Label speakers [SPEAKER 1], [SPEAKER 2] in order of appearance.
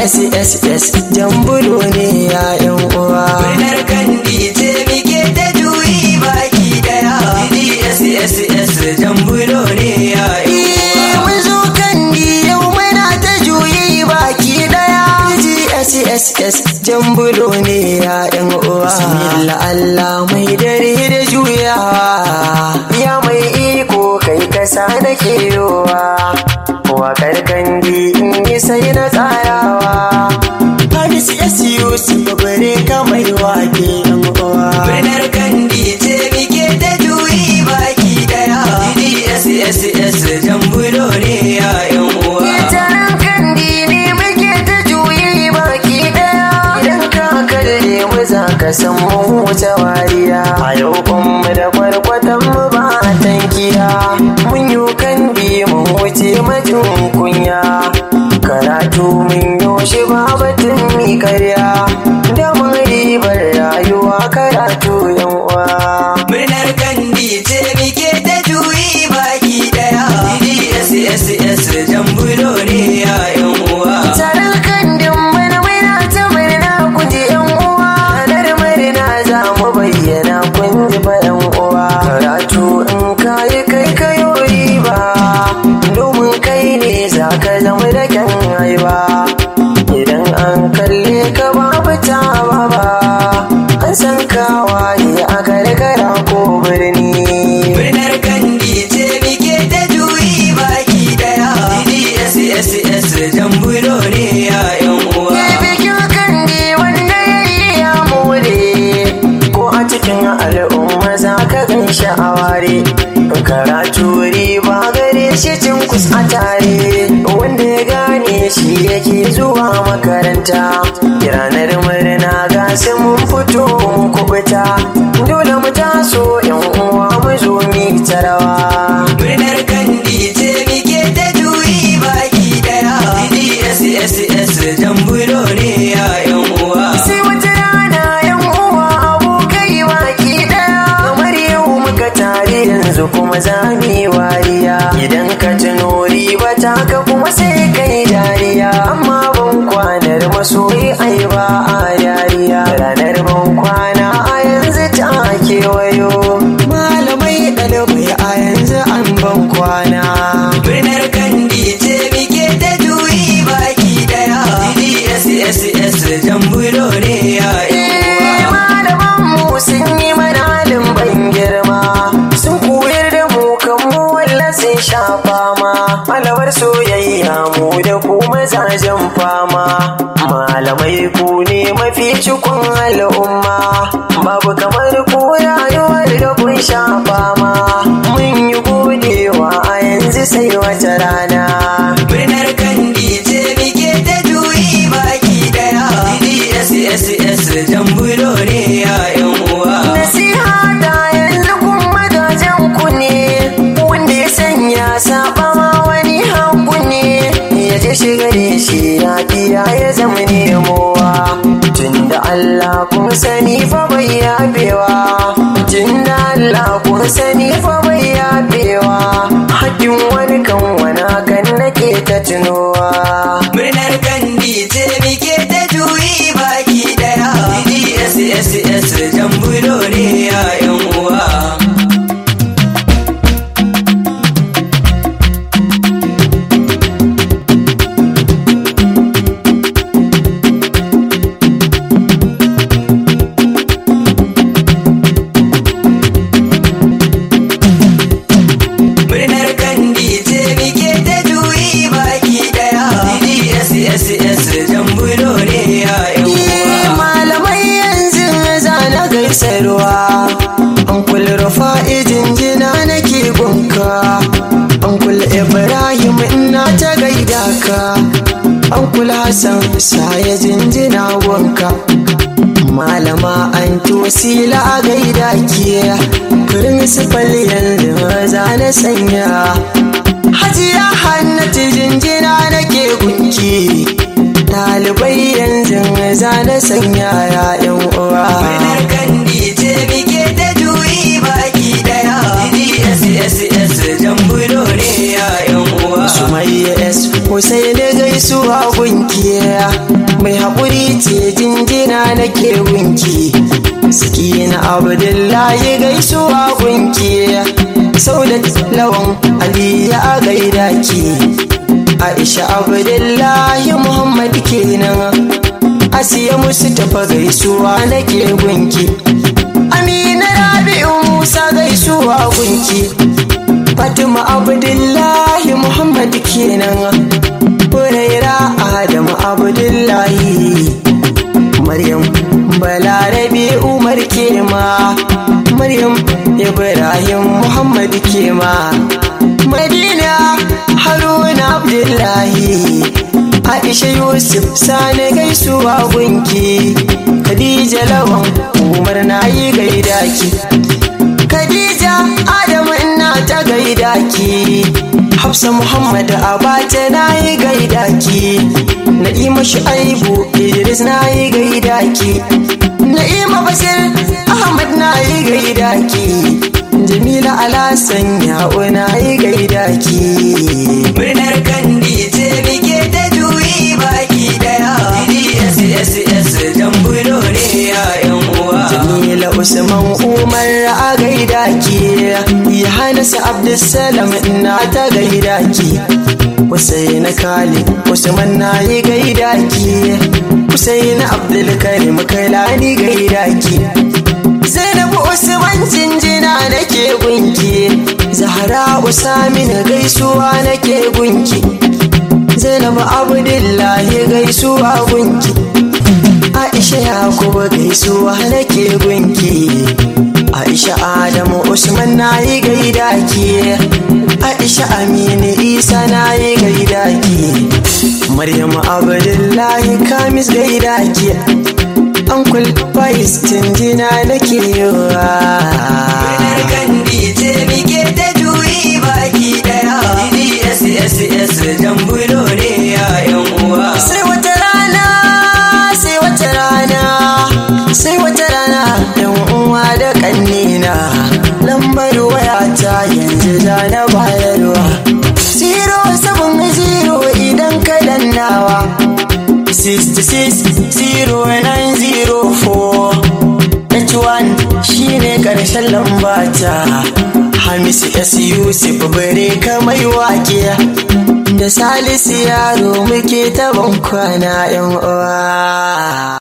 [SPEAKER 1] DSSS jambulo ne ya yan uwa.
[SPEAKER 2] Murnar Kandi ce muke ta juyi baki daya. DSSS jambulo ne ya yan uwa.
[SPEAKER 1] Mun zo Kandi yau muna ta juyi baki daya. DSSS jambulo ne ya yan uwa. Bismillah Allah mai dare da juyawa, ya mai iko kai kasa nake yowa. Wakar Kandi in yi sai na tsarawa. Hamisu SUC bare ka mai wake yan uwa.
[SPEAKER 2] Murnar Kandi ce muke ta juyi baki daya. DSSS jambulo ne ya yan uwa.
[SPEAKER 1] Taron Kandi ne muke ta juyi baki daya. Idan ka kalle mu za ka san mu wuce wariya. A yau kuma da kwarkwatan mu ba tankiya. Mun yi Kandi mun wuce majin kunya. Karatu mun yoshi ba batun mi karya. Da mun ribar rayuwa karatu yan uwa.
[SPEAKER 2] Murnar Kandi ce muke ta juyi baki daya. DSSS jambulo ne ya yan uwa.
[SPEAKER 1] Taron Kandin mana muna ta murna ku ji yan uwa. Ranar murna za mu bayyana kun ji fa yan uwa. Karatu in kayi kai kayo riba, domin kai ne za ka zama da kyan haiba. Idan an kalle ka babu tawa ba, an san kawaye a karkara ko birni.
[SPEAKER 2] Murnar Kandi ce muke ta juyi baki daya. DSSS jambulo ne ya yan uwa.
[SPEAKER 1] Ya bikin Kandi wanda ya yi ya more, ko a cikin al'umma za ka gan shi a ware. Karatu riba gare shi cin kus a tare, wanda ya gane shi yake zuwa makaranta. Ranar murna ga su mun fito mun kubuta, dole mu taso yan uwa mu zo mi tarawa.
[SPEAKER 2] Murnar Kandi ce muke ta juyi baki daya. DSSS jambulo ne ya yan uwa.
[SPEAKER 1] Sai wata rana yan uwa abokai baki daya, kamar yau muka tare yanzu kuma za mu yi wariya. Idan ka tuno riba ta ka kuma sai kai dariya, amma ban kwanar masoyi ai ba a dariya. Ranar ban kwana a yanzu ta kewayo, malamai ɗalibai a yanzu an ban kwana.
[SPEAKER 2] Murnar Kandi ce muke ta juyi baki daya. DSSS jambulo ne ya yan uwa.
[SPEAKER 1] Malamanmu sun yi mana halin ban girma, sun koyar da mu kan mu walla sun sha fama. Malamar soyayya mu da ku mazajen fama, malamai ku ne mafi cikon al'umma. Babu kamar ku rayuwar da kun sha fama, mun yi godewa a yanzu sai wata rana.
[SPEAKER 2] Murnar Kandi ce muke ta juyi baki daya. DSSS jambulo ne ya yan uwa.
[SPEAKER 1] Nasiha ta yanzu kun magajen ku ne, wanda ya sanya saba ma wani haku ne. Ya je shiga da shi ya biya ya zama nemowa. Tunda Allah kun sani fa bai yafewa, tunda Allah kun sani fa bai yafewa. Hakkin wani kan wani kan nake ta tunowa.
[SPEAKER 2] Murnar Kandi ce muke ta juyi baki daya. DSSS jambulo ne ya yan uwa. Murnar Kandi ce muke ta juyi baki daya. DSSS jambulo ne ya yan uwa.
[SPEAKER 1] Malamai yanzu za na gaisarwa, an kula rufa'i jinjina nake gunka, an kula Ibrahim ina ta gaida ka, an kula Hassan saya jinjina gunka. Malama an tosila a gaida ke, principal yanzu za na sanya. Hajiya Hannatu jinjina nake gunki, ɗalibai yanzu za na sanya ya yan uwa.
[SPEAKER 2] Murnar Kandi ce muke ta juyi baki daya. DSSS jambulo ne ya yan uwa.
[SPEAKER 1] Sumayya S Hussein gaisuwa gunki, mai haƙuri ce jinjina nake gunki. Sakina Abdullahi gaisuwa gunki, Saudat Lawan Ali ya gaida ki. Aisha Abdullahi Muhammad kenan, Asiya Mustafa gaisuwa nake gunki. Amina Rabi'u Musa gaisuwa gunki. Fatima Abdullahi Muhammad kenan, Huraira Adamu Abdullahi. Maryam Balarabe Umar kema, Maryam Ibrahim Muhammad kema. Madina Haruna Abdullahi. Aisha Yusuf Sani gaisuwa gunki. Khadija Lawan Umar nayi gaida ki. Khadija Adamu ina ta gaida ki. Hafsa Muhammad Abacha nayi gaida ki. Na'ima Shu'aibu Idris nayi gaida ki. Na'ima Bashir Ahmad nayi gaida ki. Jamila Alhassan Ya'u nayi gaida ki.
[SPEAKER 2] Murnar kandi ce muke ta juyi baki daya. DDSSS Jambulo ne ya yan uwa.
[SPEAKER 1] Jamila Usman Umar a gaida ki. Yohanas Abdulsalam ina ta gaida ki. Hussein Khalid Usman nayi gaida ki. Hussein Abdulkarim Kailani gaida ki. Zainabu Usman jinjina nake gunki. Zahra Usamin gaisuwa nake gunki. Zainabu Abdullahi gaisuwa gunki. Aisha Yakubu gaisuwa nake gunki. Aisha Adamu Usman nayi gaida ki. Aisha Aminu Isa nayi gaida ki. Maryam Abdullahi Kamis gaida ki. Uncle Faiz jinjina nake yiwa.
[SPEAKER 2] Murnar kandi ce muke ta juyi baki daya. DDSSS Jambulo ne ya yan uwa.
[SPEAKER 1] Sai wata rana, sai wata rana, sai wata rana, yan uwa da kannina. Lambar wayata yanzu da na bayarwa. 070 idan ka dannawa. 660904. H1 shine karshen lambata. Hamisu S. Yusuf bare kamar wake. Da Salisu yaro muke ta bankwana yan uwa.